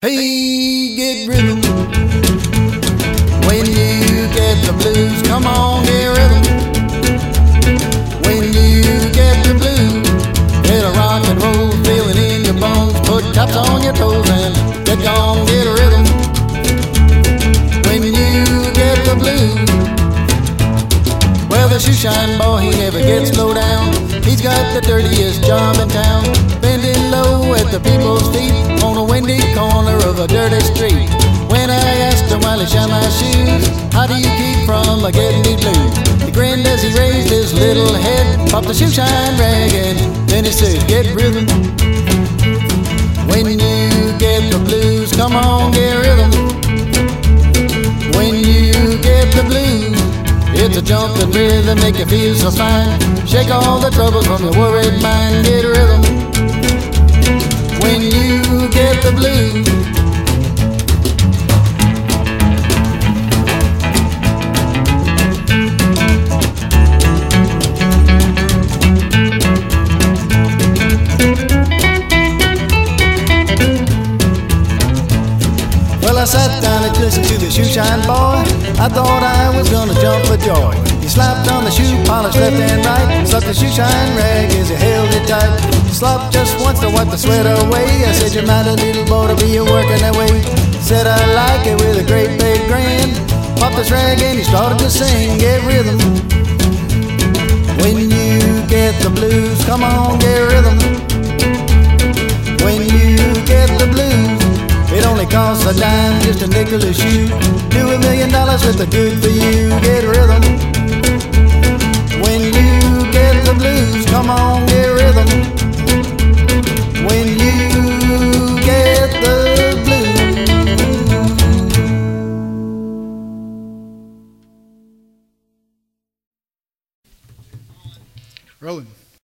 Hey, get rhythm. When you get the blues, come on, get rhythm. When you get the blues, get a rock and roll feeling in your bones. Put taps on your toes and get gone, get a rhythm. When you get the blues, well, the shoeshine boy, he never gets low down. He's got the dirtiest job in town, bending low at the people's feet on a windy corner of a dirty street. When I asked him while he shined my shoes, how do you keep from getting these blues? He grinned as he raised his little head, popped the shoeshine rag, and then he said, get rhythm. When you get the blues, come on, get rhythm. When you get the blues, it's a jumping rhythm, make you feel so fine. Shake all the troubles from your worried mind, get rhythm. When you get the blues. Well, I sat down and listened to the shoeshine boy. I thought I was gonna jump for joy. He slapped on the shoe polish left and right, stuck the shoeshine rag as he held it tight. Slopped just once to wipe the sweat away. I said, you're not a little boy to be working that way. Said I like it with a great big grin. Popped this rag and he started to sing, get rhythm. When you get the blues, come on, get rhythm. When you get the blues, it only costs a dime, just a nickel a shoe. Do $1 million with the good for you, get rhythm. When you get the blues, come on, get rhythm. When you get the blues. Rolling.